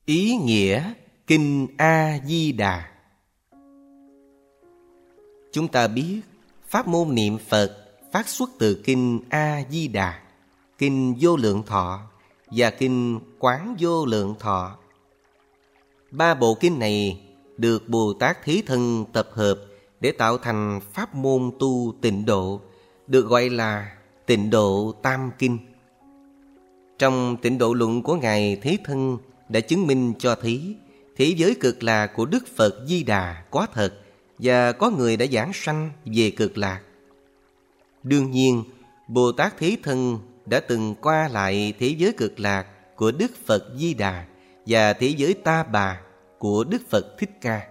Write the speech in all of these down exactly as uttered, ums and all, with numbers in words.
Ý nghĩa Kinh A-di-đà. Chúng ta biết pháp môn niệm Phật phát xuất từ Kinh A-di-đà, Kinh Vô Lượng Thọ và Kinh Quán Vô Lượng Thọ. Ba bộ kinh này được Bồ Tát Thế Thân tập hợp để tạo thành pháp môn tu tịnh độ, được gọi là Tịnh Độ Tam Kinh. Trong Tịnh Độ Luận của Ngài Thế Thân đã chứng minh cho thấy thế giới cực lạc của Đức Phật Di Đà có thật, và có người đã giảng sanh về cực lạc. Đương nhiên, Bồ Tát Thế Thân đã từng qua lại thế giới cực lạc của Đức Phật Di Đà và thế giới Ta Bà của Đức Phật Thích Ca.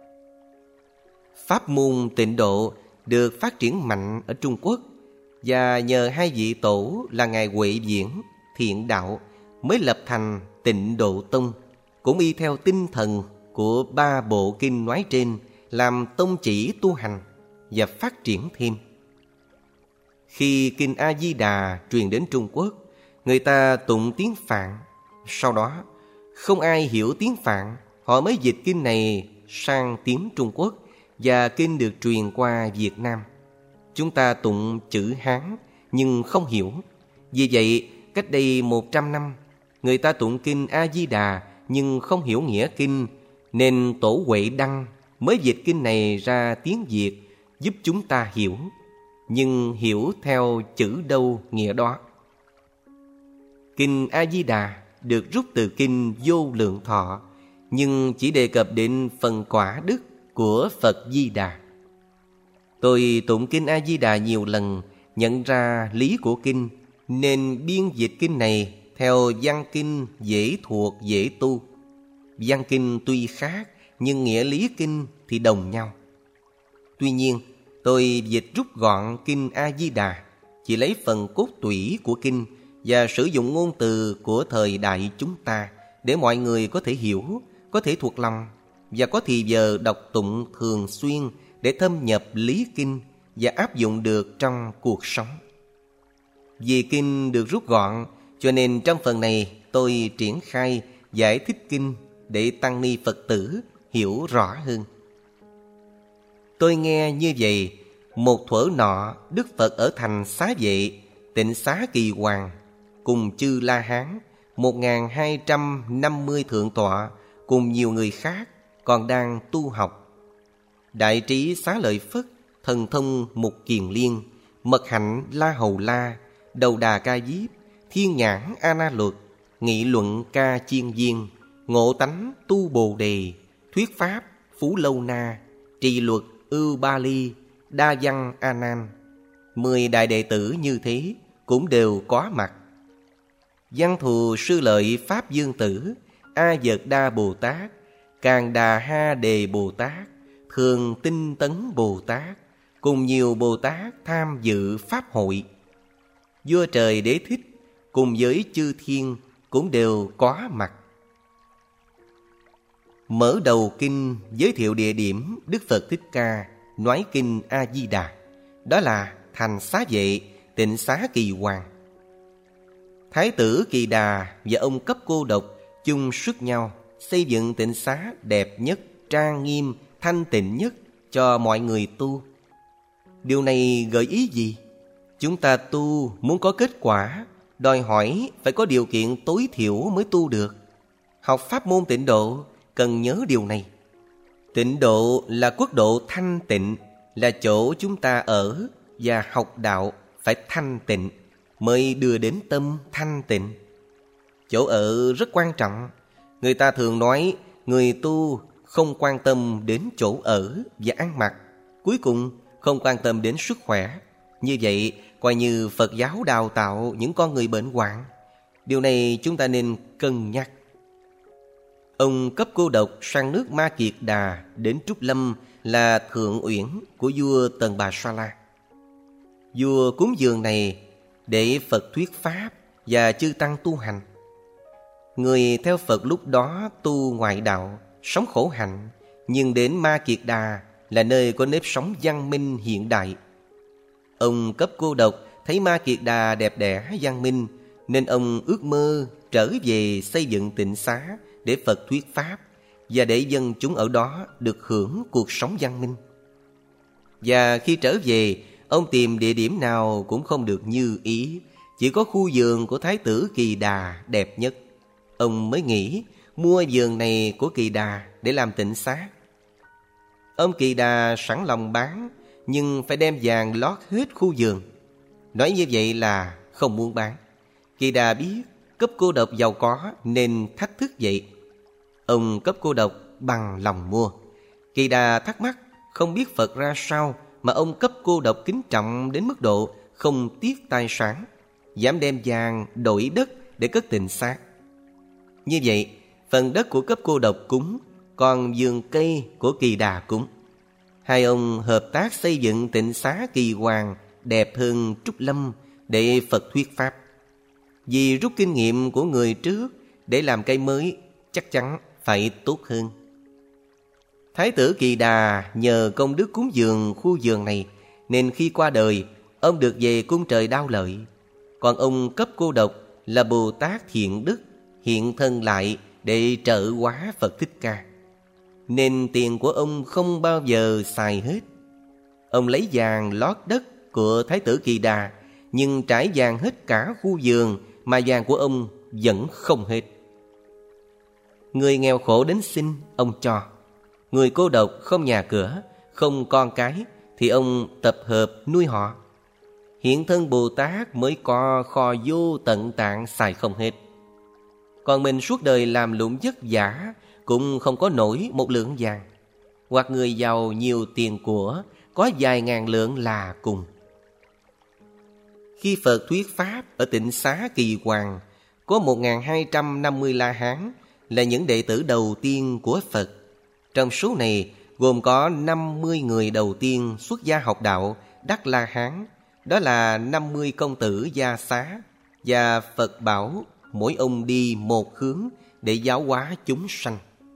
Pháp môn tịnh độ được phát triển mạnh ở Trung Quốc, và nhờ hai vị tổ là Ngài Huệ Viễn, Thiện Đạo mới lập thành Tịnh Độ Tông, cũng y theo tinh thần của ba bộ kinh nói trên làm tông chỉ tu hành và phát triển thêm. Khi Kinh A-di-đà truyền đến Trung Quốc, người ta tụng tiếng Phạn. Sau đó, không ai hiểu tiếng Phạn, họ mới dịch kinh này sang tiếng Trung Quốc, và kinh được truyền qua Việt Nam. Chúng ta tụng chữ Hán nhưng không hiểu. Vì vậy, cách đây một trăm năm, người ta tụng Kinh A-di-đà nhưng không hiểu nghĩa kinh, nên Tổ Huệ Đăng mới dịch kinh này ra tiếng Việt, giúp chúng ta hiểu, nhưng hiểu theo chữ đâu nghĩa đó. Kinh A-di-đà được rút từ Kinh Vô Lượng Thọ, nhưng chỉ đề cập đến phần quả đức của Phật Di Đà. Tôi tụng Kinh A-di-đà nhiều lần, nhận ra lý của kinh, nên biên dịch kinh này theo văn kinh dễ thuộc dễ tu. Văn kinh tuy khác, nhưng nghĩa lý kinh thì đồng nhau. Tuy nhiên, tôi dịch rút gọn Kinh A-di-đà, chỉ lấy phần cốt tủy của kinh và sử dụng ngôn từ của thời đại chúng ta để mọi người có thể hiểu, có thể thuộc lòng, và có thì giờ đọc tụng thường xuyên để thâm nhập lý kinh và áp dụng được trong cuộc sống. Vì kinh được rút gọn, cho nên trong phần này tôi triển khai giải thích kinh để tăng ni Phật tử hiểu rõ hơn. Tôi nghe như vậy, một thuở nọ Đức Phật ở thành Xá Vệ, Tịnh Xá Kỳ Hoàng, cùng chư La Hán một nghìn hai trăm năm mươi thượng tọa cùng nhiều người khác còn đang tu học. Đại trí Xá Lợi Phất, Thần Thông Mục Kiền Liên, Mật Hạnh La Hầu La, Đầu Đà Ca Diếp, Thiên Nhãn A Na Luật, Nghị Luận Ca Chiên Viên, Ngộ Tánh Tu Bồ Đề, Thuyết Pháp Phú Lâu Na, Trì Luật Ưu Ba Ly, Đa Văn A Nan, mười đại đệ tử như thế cũng đều có mặt. Văn thù Sư Lợi Pháp Dương Tử, A Dợt Đa Bồ Tát, Càn Đà Ha Đề Bồ Tát, Thường Tinh Tấn Bồ Tát, cùng nhiều Bồ Tát tham dự pháp hội. Vua Trời Đế Thích cùng với chư thiên cũng đều có mặt. Mở đầu kinh giới thiệu địa điểm Đức Phật Thích Ca nói Kinh A-di-đà, đó là thành Xá Vệ, Tịnh Xá Kỳ Hoàng. Thái tử Kỳ Đà và ông Cấp Cô Độc chung sức nhau xây dựng tịnh xá đẹp nhất, trang nghiêm, thanh tịnh nhất cho mọi người tu. Điều này gợi ý gì? Chúng ta tu muốn có kết quả, đòi hỏi phải có điều kiện tối thiểu mới tu được. Học pháp môn tịnh độ cần nhớ điều này. Tịnh độ là quốc độ thanh tịnh, là chỗ chúng ta ở và học đạo phải thanh tịnh mới đưa đến tâm thanh tịnh. Chỗ ở rất quan trọng. Người ta thường nói người tu không quan tâm đến chỗ ở và ăn mặc, cuối cùng không quan tâm đến sức khỏe. Như vậy coi như Phật giáo đào tạo những con người bệnh hoạn. Điều này chúng ta nên cân nhắc. Ông Cấp Cô Độc sang nước Ma Kiệt Đà đến Trúc Lâm là thượng uyển của vua Tần Bà Sa La. Vua cúng dường này để Phật thuyết pháp và chư tăng tu hành. Người theo Phật lúc đó tu ngoại đạo, sống khổ hạnh, nhưng đến Ma Kiệt Đà là nơi có nếp sống văn minh hiện đại. Ông Cấp Cô Độc thấy Ma Kiệt Đà đẹp đẽ văn minh, nên ông ước mơ trở về xây dựng tịnh xá để Phật thuyết Pháp và để dân chúng ở đó được hưởng cuộc sống văn minh. Và khi trở về, ông tìm địa điểm nào cũng không được như ý. Chỉ có khu vườn của Thái tử Kỳ Đà đẹp nhất. Ông mới nghĩ mua vườn này của Kỳ Đà để làm tịnh xá. Ông Kỳ Đà sẵn lòng bán, nhưng phải đem vàng lót hết khu vườn. Nói như vậy là không muốn bán. Kỳ Đà biết Cấp Cô Độc giàu có nên thách thức vậy. Ông Cấp Cô Độc bằng lòng mua. Kỳ Đà thắc mắc không biết Phật ra sao mà ông Cấp Cô Độc kính trọng đến mức độ không tiếc tài sản, dám đem vàng đổi đất để cất tịnh xá. Như vậy, phần đất của Cấp Cô Độc cúng, còn vườn cây của Kỳ Đà cúng. Hai ông hợp tác xây dựng tịnh xá Kỳ Hoàng đẹp hơn Trúc Lâm để Phật thuyết Pháp. Vì rút kinh nghiệm của người trước để làm cây mới chắc chắn phải tốt hơn. Thái tử Kỳ Đà nhờ công đức cúng dường khu vườn này nên khi qua đời, ông được về cung trời Đao Lợi. Còn ông Cấp Cô Độc là Bồ Tát thiện đức, hiện thân lại để trợ hóa Phật Thích Ca. Nên tiền của ông không bao giờ xài hết. Ông lấy vàng lót đất của Thái tử Kỳ Đà, nhưng trải vàng hết cả khu vườn mà vàng của ông vẫn không hết. Người nghèo khổ đến xin, ông cho. Người cô độc không nhà cửa, không con cái thì ông tập hợp nuôi họ. Hiện thân Bồ Tát mới có kho vô tận tạng xài không hết. Còn mình suốt đời làm lụng vất vả cũng không có nổi một lượng vàng. Hoặc người giàu nhiều tiền của, có vài ngàn lượng là cùng. Khi Phật thuyết Pháp ở tịnh xá Kỳ Hoàng, có một nghìn hai trăm năm mươi La Hán là những đệ tử đầu tiên của Phật. Trong số này gồm có năm mươi người đầu tiên xuất gia học đạo đắc La Hán. Đó là năm mươi công tử Gia Xá. Và Phật bảo mỗi ông đi một hướng để giáo hóa chúng sanh.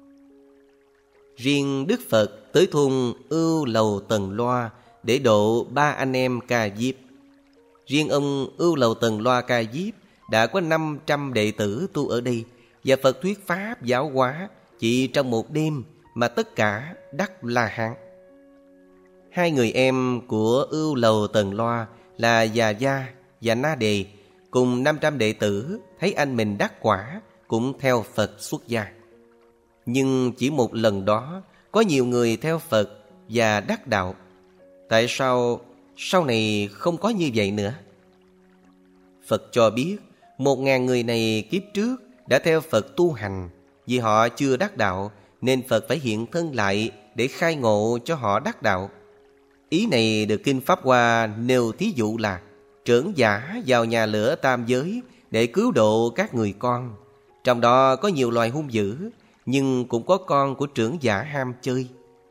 Riêng Đức Phật tới thôn Ưu Lầu Tần Loa để độ ba anh em Ca Diếp. Riêng ông Ưu Lầu Tần Loa Ca Diếp đã có năm trăm đệ tử tu ở đây, và Phật thuyết Pháp giáo hóa chỉ trong một đêm mà tất cả đắc La Hán. Hai người em của Ưu Lầu Tần Loa là Già Gia và Na Đề cùng năm trăm đệ tử thấy anh mình đắc quả cũng theo Phật xuất gia. Nhưng chỉ một lần đó có nhiều người theo Phật và đắc đạo. Tại sao sau này không có như vậy nữa? Phật cho biết một ngàn người này kiếp trước đã theo Phật tu hành. Vì họ chưa đắc đạo nên Phật phải hiện thân lại để khai ngộ cho họ đắc đạo. Ý này được Kinh Pháp Hoa nêu thí dụ là trưởng giả vào nhà lửa tam giới để cứu độ các người con. Trong đó có nhiều loài hung dữ, nhưng cũng có con của trưởng giả ham chơi.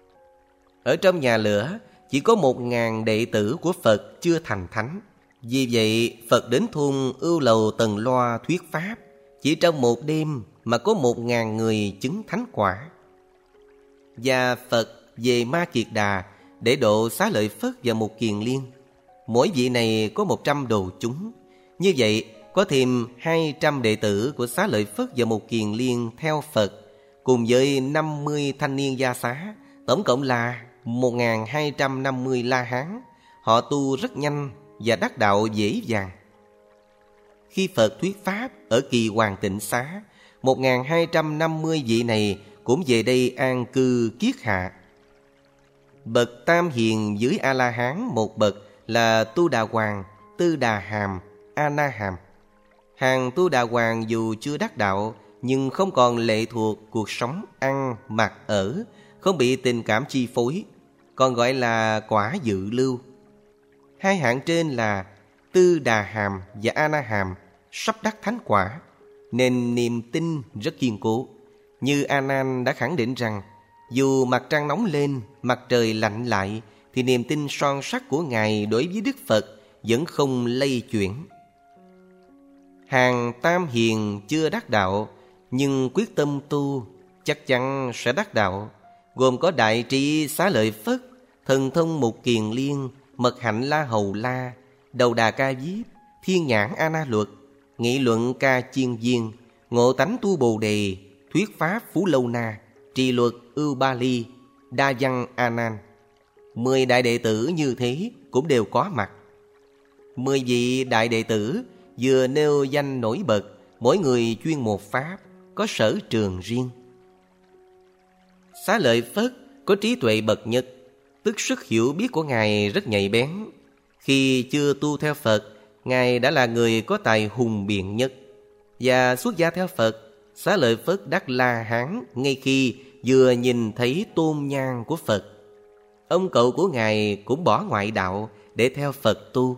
Ở trong nhà lửa chỉ có một ngàn đệ tử của Phật chưa thành thánh. Vì vậy Phật đến thôn Ưu Lầu Tần Loa thuyết Pháp. Chỉ trong một đêm mà có một ngàn người chứng thánh quả. Và Phật về Ma Kiệt Đà để độ Xá Lợi Phất và Mục Kiền Liên. Mỗi vị này có một trăm đồ chúng. Như vậy có thêm hai trăm đệ tử của Xá Lợi Phất và Mục Kiền Liên theo Phật, cùng với năm mươi thanh niên Gia Xá, tổng cộng là một nghìn hai trăm năm mươi La Hán. Họ tu rất nhanh và đắc đạo dễ dàng. Khi Phật thuyết Pháp ở Kỳ Hoàng Tịnh Xá, một nghìn hai trăm năm mươi vị này cũng về đây an cư kiết hạ. Bậc Tam Hiền dưới A-la-hán một bậc là Tu Đà Hoàng, Tư Đà Hàm, A-na Hàm. Hàng Tu Đà Hoàng dù chưa đắc đạo nhưng không còn lệ thuộc cuộc sống ăn, mặc, ở, không bị tình cảm chi phối, còn gọi là quả dự lưu. Hai hạng trên là Tư Đà Hàm và A-na Hàm sắp đắc thánh quả, nên niềm tin rất kiên cố. Như A Nan đã khẳng định rằng dù mặt trăng nóng lên, mặt trời lạnh lại, thì niềm tin son sắt của Ngài đối với Đức Phật vẫn không lay chuyển. Hàng Tam Hiền chưa đắc đạo nhưng quyết tâm tu chắc chắn sẽ đắc đạo, gồm có Đại Trí Xá Lợi Phất, Thần Thông Mục Kiền Liên, Mật Hạnh La Hầu La, Đầu Đà Ca Diếp, Thiên Nhãn A Na Luật, Nghị Luận Ca Chiên Viên, Ngộ Tánh Tu Bồ Đề, thuyết pháp Phú Lâu Na, trì luật Ưu Ba Ly, đa văn A Nan. Mười đại đệ tử như thế cũng đều có mặt. Mười vị đại đệ tử vừa nêu danh nổi bật, mỗi người chuyên một pháp, có sở trường riêng. Xá Lợi Phất có trí tuệ bậc nhất, tức sức hiểu biết của Ngài rất nhạy bén. Khi chưa tu theo Phật, Ngài đã là người có tài hùng biện nhất. Và xuất gia theo Phật, Xá Lợi Phất đắc La Hán ngay khi vừa nhìn thấy tôn nhang của Phật. Ông cậu của Ngài cũng bỏ ngoại đạo để theo Phật tu.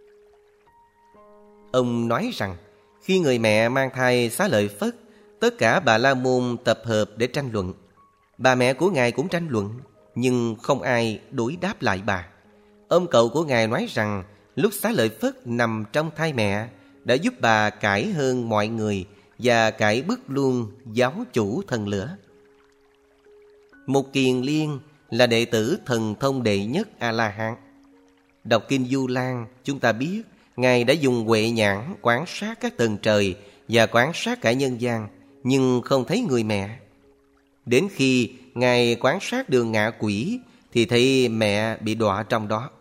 Ông nói rằng khi người mẹ mang thai Xá Lợi Phất, tất cả Bà La Môn tập hợp để tranh luận. Bà mẹ của Ngài cũng tranh luận, nhưng không ai đối đáp lại bà. Ông cậu của Ngài nói rằng lúc Xá Lợi Phất nằm trong thai mẹ đã giúp bà cải hơn mọi người và cải bức luôn giáo chủ thần lửa. Mục Kiền Liên là đệ tử thần thông đệ nhất A-la-hán. Đọc kinh Du Lan, chúng ta biết Ngài đã dùng huệ nhãn quan sát các tầng trời và quan sát cả nhân gian, nhưng không thấy người mẹ. Đến khi Ngài quan sát đường ngạ quỷ thì thấy mẹ bị đọa trong đó.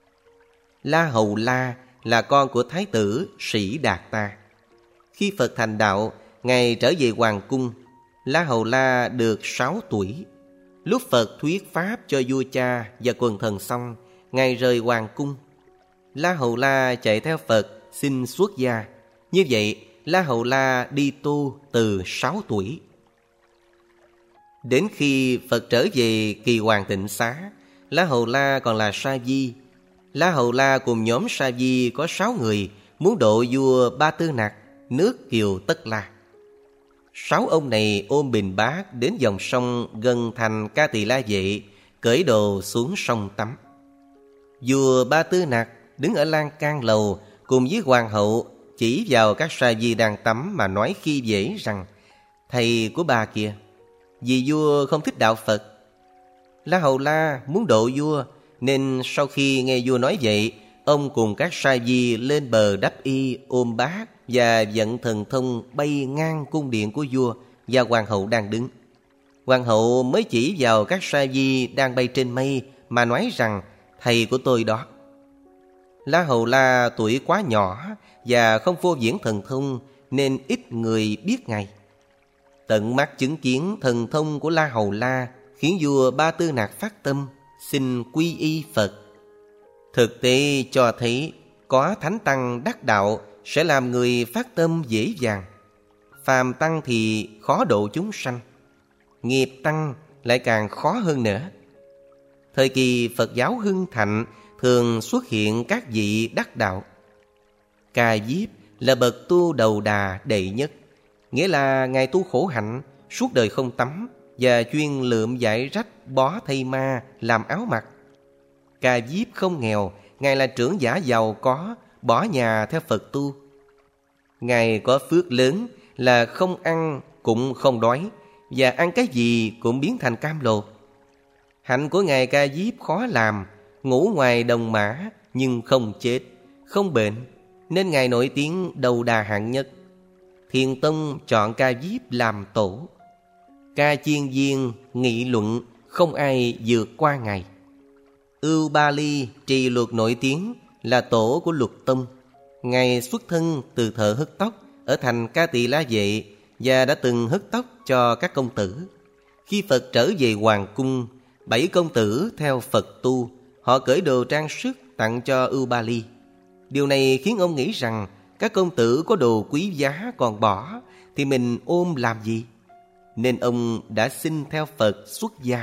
La Hầu La là con của Thái tử Sĩ Đạt Ta. Khi Phật thành đạo, Ngài trở về hoàng cung. La Hầu La được sáu tuổi. Lúc Phật thuyết pháp cho vua cha và quần thần xong, Ngài rời hoàng cung. La Hầu La chạy theo Phật xin xuất gia. Như vậy, La Hầu La đi tu từ sáu tuổi. Đến khi Phật trở về Kỳ Hoàng Tịnh Xá, La Hầu La còn là Sa Di. La Hầu La cùng nhóm Sa Di có sáu người muốn độ vua Ba Tư Nặc, nước Kiều Tất La. Sáu ông này ôm bình bát đến dòng sông gần thành Ca Tỳ La Vệ, cởi đồ xuống sông tắm. Vua Ba Tư Nặc đứng ở lan can lầu cùng với hoàng hậu, chỉ vào các Sa Di đang tắm mà nói khi dễ rằng: thầy của bà kìa, vì vua không thích đạo Phật. La Hầu La muốn độ vua, nên sau khi nghe vua nói vậy, ông cùng các Sa Di lên bờ đắp y ôm bát và vận thần thông bay ngang cung điện của vua và hoàng hậu đang đứng. Hoàng hậu mới chỉ vào các Sa Di đang bay trên mây mà nói rằng: thầy của tôi đó. La Hầu La tuổi quá nhỏ và không phô diễn thần thông nên ít người biết Ngài. Tận mắt chứng kiến thần thông của La Hầu La khiến vua Ba Tư Nặc phát tâm xin quy y Phật. Thực tế cho thấy có thánh tăng đắc đạo sẽ làm người phát tâm dễ dàng. Phàm tăng thì khó độ chúng sanh, nghiệp tăng lại càng khó hơn nữa. Thời kỳ Phật giáo hưng thịnh thường xuất hiện các vị đắc đạo. Ca Diếp là bậc tu đầu đà đệ nhất, nghĩa là Ngài tu khổ hạnh, suốt đời không tắm và chuyên lượm vải rách bó thây ma làm áo mặc. Ca Diếp không nghèo, Ngài là trưởng giả giàu có, bỏ nhà theo Phật tu. Ngài có phước lớn là không ăn cũng không đói, và ăn cái gì cũng biến thành cam lồ. Hạnh của Ngài Ca Diếp khó làm, ngủ ngoài đồng mã nhưng không chết, không bệnh, nên Ngài nổi tiếng đầu đà hạng nhất. Thiền Tông chọn Ca Diếp làm tổ. Ca Chiên Viên nghị luận không ai vượt qua Ngài. Ưu Ba Ly trì luật nổi tiếng là tổ của Luật Tông. Ngài xuất thân từ thợ hớt tóc ở thành Ca Tỳ La Vệ và đã từng hớt tóc cho các công tử. Khi Phật trở về hoàng cung, bảy công tử theo Phật tu, họ cởi đồ trang sức tặng cho Ưu Ba Ly. Điều này khiến ông nghĩ rằng các công tử có đồ quý giá còn bỏ thì mình ôm làm gì? Nên ông đã xin theo Phật xuất gia.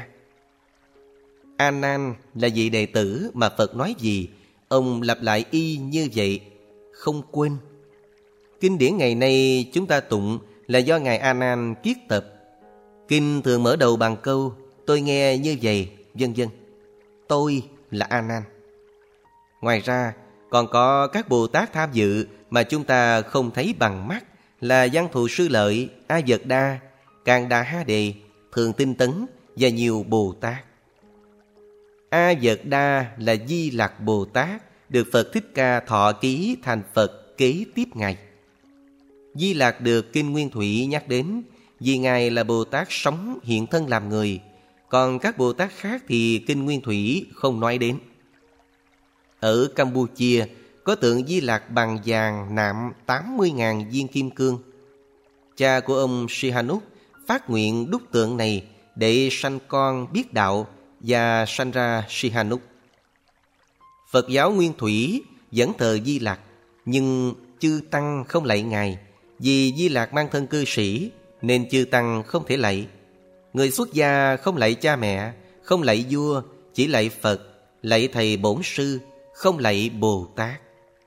A Nan là vị đệ tử mà Phật nói gì, ông lặp lại y như vậy, không quên. Kinh điển ngày nay chúng ta tụng là do Ngài A Nan kiết tập. Kinh thường mở đầu bằng câu tôi nghe như vậy, vân vân. Tôi là A Nan. Ngoài ra còn có các Bồ Tát tham dự mà chúng ta không thấy bằng mắt là Văn Thù Sư Lợi, A Vật Đa, Càn Đà Ha Đề, Thường Tinh Tấn và nhiều Bồ Tát. A Vật Đa là Di Lặc Bồ Tát, được Phật Thích Ca thọ ký thành Phật kế tiếp Ngài. Di Lặc được Kinh Nguyên Thủy nhắc đến vì Ngài là Bồ Tát sống hiện thân làm người, còn các Bồ Tát khác thì Kinh Nguyên Thủy không nói đến. Ở Campuchia có tượng Di Lặc bằng vàng nạm tám mươi nghìn viên kim cương. Cha của ông Sihanouk phát nguyện đúc tượng này để sanh con biết đạo và sanh ra Sihanouk. Phật giáo Nguyên Thủy vẫn thờ Di Lặc, nhưng chư tăng không lạy Ngài. Vì Di Lặc mang thân cư sĩ nên chư tăng không thể lạy. Người xuất gia không lạy cha mẹ, không lạy vua, chỉ lạy Phật, lạy thầy bổn sư, không lạy Bồ Tát.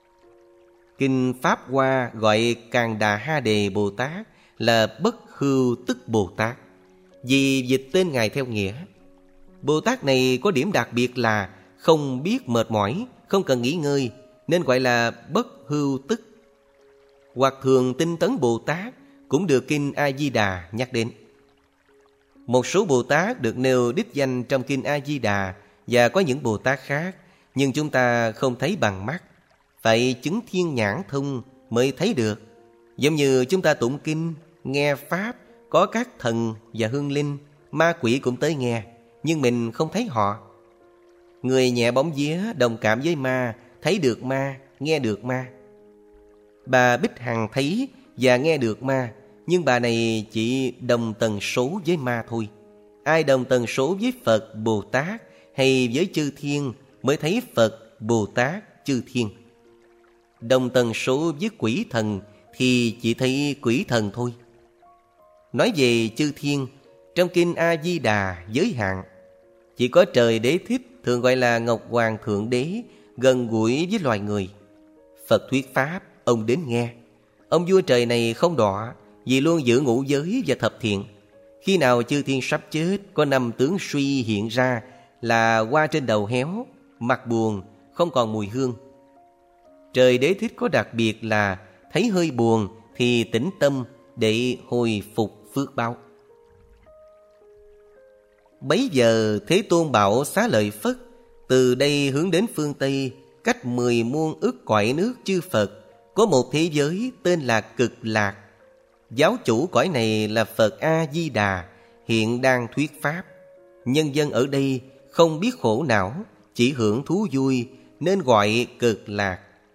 Kinh Pháp Hoa gọi Càn Đà Ha Đề Bồ Tát là Bất Hưu Tức Bồ Tát, vì dịch tên Ngài theo nghĩa. Bồ Tát này có điểm đặc biệt là không biết mệt mỏi, không cần nghỉ ngơi, nên gọi là Bất Hưu Tức. Hoặc Thường Tinh Tấn Bồ Tát cũng được Kinh A Di Đà nhắc đến. Một số Bồ Tát được nêu đích danh trong Kinh A Di Đà, và có những Bồ Tát khác, nhưng chúng ta không thấy bằng mắt, phải chứng thiên nhãn thông mới thấy được. Giống như chúng ta tụng kinh, nghe Pháp, có các thần và hương linh, ma quỷ cũng tới nghe, nhưng mình không thấy họ. Người nhẹ bóng vía đồng cảm với ma, thấy được ma, nghe được ma. Bà Bích Hằng thấy và nghe được ma, nhưng bà này chỉ đồng tần số với ma thôi. Ai đồng tần số với Phật, Bồ Tát hay với chư thiên mới thấy Phật, Bồ Tát, chư thiên. Đồng tần số với quỷ thần thì chỉ thấy quỷ thần thôi. Nói về chư thiên, trong Kinh A Di Đà giới hạn, chỉ có Trời Đế Thích, thường gọi là Ngọc Hoàng Thượng Đế, gần gũi với loài người. Phật thuyết Pháp, ông đến nghe. Ông vua trời này không đọa, vì luôn giữ ngũ giới và thập thiện. Khi nào chư thiên sắp chết, có năm tướng suy hiện ra là hoa trên đầu héo, mặt buồn, không còn mùi hương. Trời Đế Thích có đặc biệt là thấy hơi buồn thì tĩnh tâm để hồi phục phước báo. Bấy giờ Thế Tôn bảo Xá Lợi Phất, từ đây hướng đến phương Tây, cách mười muôn ức cõi nước chư Phật, có một thế giới tên là Cực Lạc. Giáo chủ cõi này là Phật A Di Đà, hiện đang thuyết Pháp. Nhân dân ở đây không biết khổ não, chỉ hưởng thú vui, nên gọi Cực Lạc.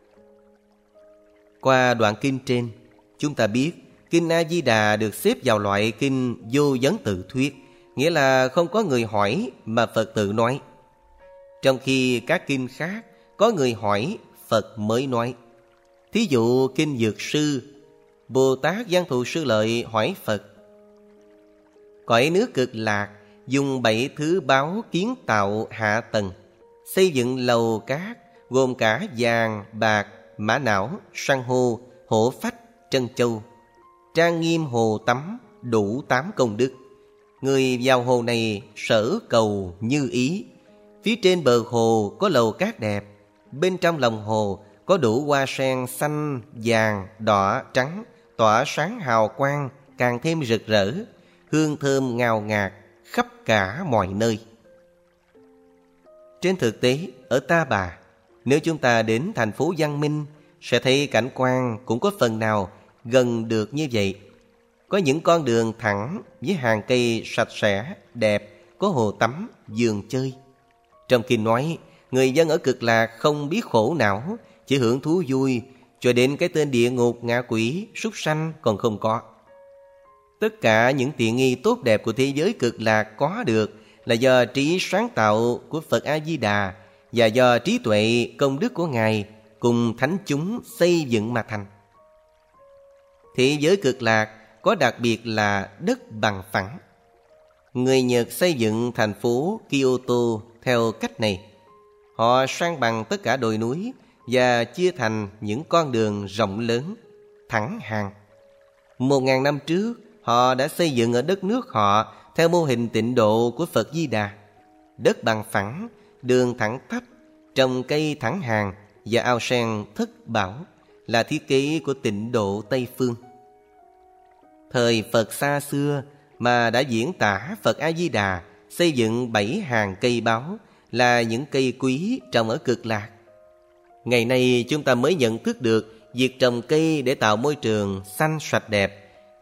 Qua đoạn kinh trên, chúng ta biết Kinh A Di Đà được xếp vào loại kinh vô vấn tự thuyết, nghĩa là không có người hỏi mà Phật tự nói. Trong khi các kinh khác có người hỏi, Phật mới nói. Thí dụ Kinh Dược Sư, Bồ Tát Văn Thù Sư Lợi hỏi Phật: cõi nước Cực Lạc dùng bảy thứ báu kiến tạo hạ tầng, xây dựng lầu cát gồm cả vàng, bạc, mã não, san hô, hổ phách, trân châu. Trang nghiêm hồ tắm đủ tám công đức. Người vào hồ này sở cầu như ý. Phía trên bờ hồ có lầu cát đẹp, bên trong lòng hồ có đủ hoa sen xanh, vàng, đỏ, trắng, tỏa sáng hào quang, càng thêm rực rỡ, hương thơm ngào ngạt khắp cả mọi nơi. Trên thực tế, ở Ta Bà, nếu chúng ta đến thành phố văn minh, sẽ thấy cảnh quan cũng có phần nào gần được như vậy. Có những con đường thẳng với hàng cây sạch sẽ, đẹp, có hồ tắm, vườn chơi. Trong kinh nói, người dân ở Cực Lạc không biết khổ não, chỉ hưởng thú vui, cho đến cái tên địa ngục, ngạ quỷ, súc sanh còn không có. Tất cả những tiện nghi tốt đẹp của thế giới Cực Lạc có được là do trí sáng tạo của Phật A Di Đà và do trí tuệ công đức của Ngài cùng thánh chúng xây dựng mà thành. Thế giới Cực Lạc có đặc biệt là đất bằng phẳng. Người Nhật xây dựng thành phố Kyoto theo cách này. Họ san bằng tất cả đồi núi và chia thành những con đường rộng lớn, thẳng hàng. Một ngàn năm trước, họ đã xây dựng ở đất nước họ theo mô hình tịnh độ của Phật Di Đà. Đất bằng phẳng, đường thẳng tắp, trồng cây thẳng hàng và ao sen thất bảo là thiết kế của tịnh độ Tây Phương. Thời Phật xa xưa mà đã diễn tả Phật A Di Đà xây dựng bảy hàng cây báu là những cây quý trồng ở Cực Lạc. Ngày nay chúng ta mới nhận thức được việc trồng cây để tạo môi trường xanh sạch đẹp,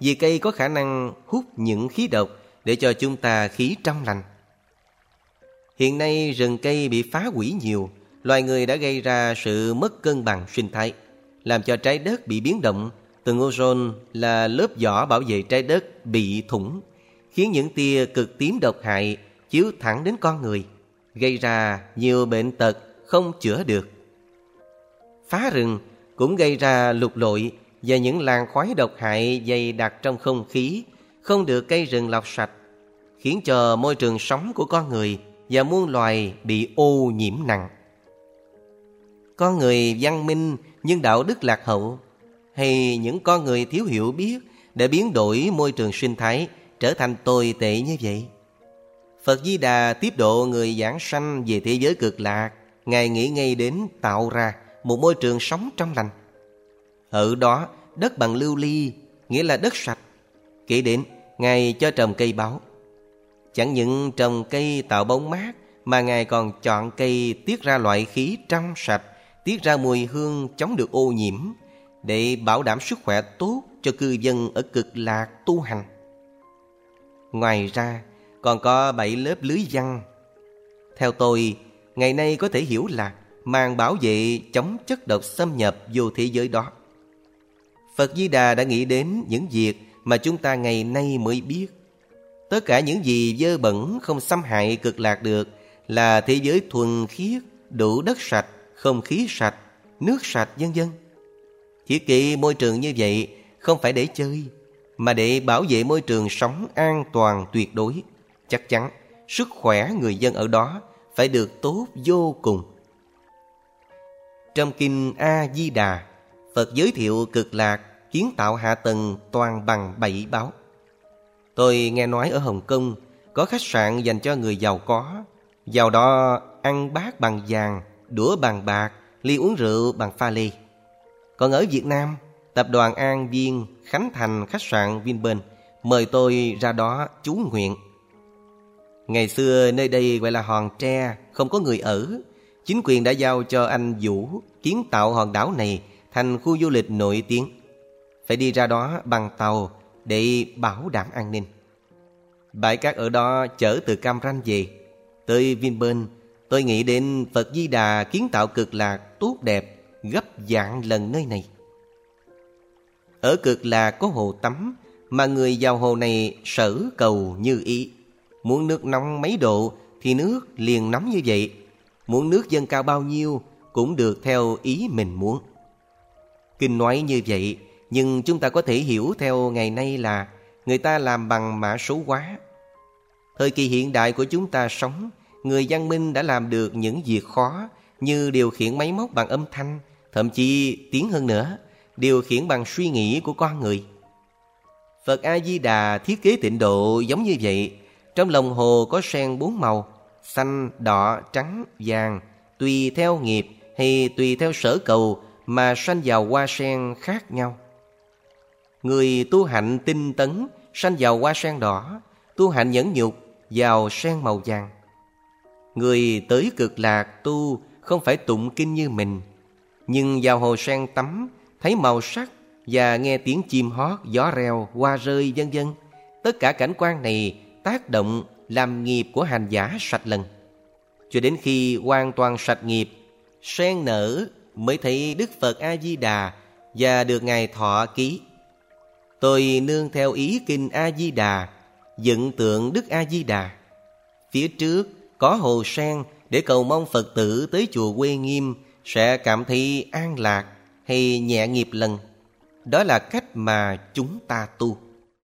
vì cây có khả năng hút những khí độc để cho chúng ta khí trong lành. Hiện nay rừng cây bị phá hủy nhiều, loài người đã gây ra sự mất cân bằng sinh thái, làm cho trái đất bị biến động. Tầng ozone là lớp vỏ bảo vệ trái đất bị thủng, khiến những tia cực tím độc hại chiếu thẳng đến con người, gây ra nhiều bệnh tật không chữa được. Phá rừng cũng gây ra lục lội và những làn khói độc hại dày đặc trong không khí, không được cây rừng lọc sạch, khiến cho môi trường sống của con người và muôn loài bị ô nhiễm nặng. Con người văn minh nhưng đạo đức lạc hậu, hay những con người thiếu hiểu biết để biến đổi môi trường sinh thái trở thành tồi tệ như vậy? Phật Di Đà tiếp độ người giảng sanh về thế giới cực lạc. Ngài nghĩ ngay đến tạo ra một môi trường sống trong lành. Ở đó đất bằng lưu ly, nghĩa là đất sạch. Kể đến Ngài cho trồng cây báu. Chẳng những trồng cây tạo bóng mát, mà Ngài còn chọn cây tiết ra loại khí trong sạch, tiết ra mùi hương chống được ô nhiễm, để bảo đảm sức khỏe tốt cho cư dân ở cực lạc tu hành. Ngoài ra còn có bảy lớp lưới văn. Theo tôi, ngày nay có thể hiểu là màn bảo vệ chống chất độc xâm nhập vô thế giới đó. Phật Di Đà đã nghĩ đến những việc mà chúng ta ngày nay mới biết. Tất cả những gì dơ bẩn không xâm hại cực lạc được là thế giới thuần khiết, đủ đất sạch, không khí sạch, nước sạch, vân vân. Thiết kế môi trường như vậy không phải để chơi, mà để bảo vệ môi trường sống an toàn tuyệt đối. Chắc chắn sức khỏe người dân ở đó phải được tốt vô cùng. Trong kinh A Di Đà, Phật giới thiệu cực lạc kiến tạo hạ tầng toàn bằng bảy báu. Tôi nghe nói ở Hồng Kông có khách sạn dành cho người giàu có. Vào đó ăn bát bằng vàng, đũa bằng bạc, ly uống rượu bằng pha lê. Còn ở Việt Nam, tập đoàn An Viên khánh thành khách sạn Vinpearl, mời tôi ra đó trú nguyện. Ngày xưa nơi đây gọi là hòn tre, không có người ở. Chính quyền đã giao cho anh Vũ kiến tạo hòn đảo này thành khu du lịch nổi tiếng. Phải đi ra đó bằng tàu để bảo đảm an ninh. Bãi cát ở đó chở từ Cam Ranh về. Tới Vinpearl, tôi nghĩ đến Phật Di Đà kiến tạo cực lạc tốt đẹp gấp vạn lần nơi này. Ở cực lạc có hồ tắm, mà người vào hồ này sở cầu như ý. Muốn nước nóng mấy độ thì nước liền nóng như vậy. Muốn nước dâng cao bao nhiêu cũng được theo ý mình muốn. Kinh nói như vậy, nhưng chúng ta có thể hiểu theo ngày nay là người ta làm bằng mã số hóa. Thời kỳ hiện đại của chúng ta sống, người văn minh đã làm được những việc khó như điều khiển máy móc bằng âm thanh, thậm chí tiến hơn nữa, điều khiển bằng suy nghĩ của con người. Phật A-di-đà thiết kế tịnh độ giống như vậy. Trong lòng hồ có sen bốn màu, xanh, đỏ, trắng, vàng, tùy theo nghiệp hay tùy theo sở cầu mà sanh vào hoa sen khác nhau. Người tu hạnh tinh tấn sanh vào hoa sen đỏ, tu hạnh nhẫn nhục vào sen màu vàng. Người tới cực lạc tu không phải tụng kinh như mình, nhưng vào hồ sen tắm, thấy màu sắc và nghe tiếng chim hót, gió reo, hoa rơi vân vân. Tất cả cảnh quan này tác động làm nghiệp của hành giả sạch lần. Cho đến khi hoàn toàn sạch nghiệp, sen nở mới thấy Đức Phật A-di-đà và được Ngài thọ ký. Tôi nương theo ý kinh A-di-đà, dựng tượng Đức A-di-đà. Phía trước có hồ sen để cầu mong Phật tử tới chùa Quê Nghiêm sẽ cảm thấy an lạc hay nhẹ nghiệp lần. Đó là cách mà chúng ta tu.